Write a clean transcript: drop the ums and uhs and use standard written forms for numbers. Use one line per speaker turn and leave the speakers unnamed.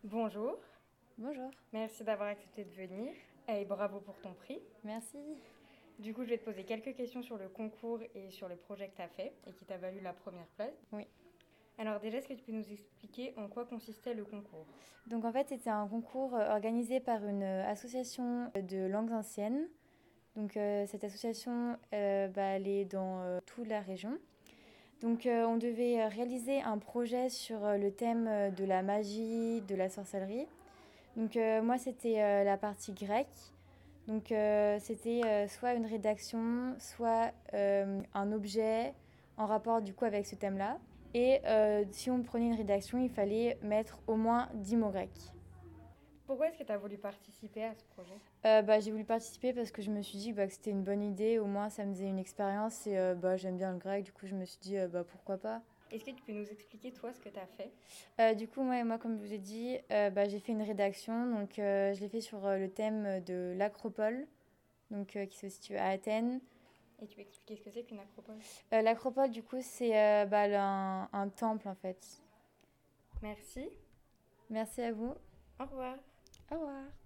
Bonjour,
Bonjour,
merci d'avoir accepté de venir et bravo pour ton prix.
merci.
Du coup, je vais te poser quelques questions sur le concours et sur le projet que tu as fait et qui t'a valu la première place.
Oui.
Alors déjà, est-ce que tu peux nous expliquer en quoi consistait le concours?
Donc en fait, c'était un concours organisé par une association de langues anciennes. Donc cette association, elle est dans toute la région. Donc on devait réaliser un projet sur le thème de la magie, de la sorcellerie. Donc moi, c'était la partie grecque. Donc c'était soit une rédaction, soit un objet en rapport du coup avec ce thème-là. Et si on prenait une rédaction, il fallait mettre au moins 10 mots grecs.
Pourquoi est-ce que tu as voulu participer à ce projet?
J'ai voulu participer parce que je me suis dit que c'était une bonne idée, au moins ça me faisait une expérience et j'aime bien le grec, du coup je me suis dit pourquoi pas.
Est-ce que tu peux nous expliquer toi ce que tu as fait?
Du coup, moi, comme je vous ai dit, j'ai fait une rédaction, donc je l'ai fait sur le thème de l'acropole, donc qui se situe à Athènes.
Et tu peux expliquer ce que c'est qu'une acropole?
L'acropole, du coup, c'est un temple en fait.
Merci,
Merci à vous.
au revoir.
Au revoir.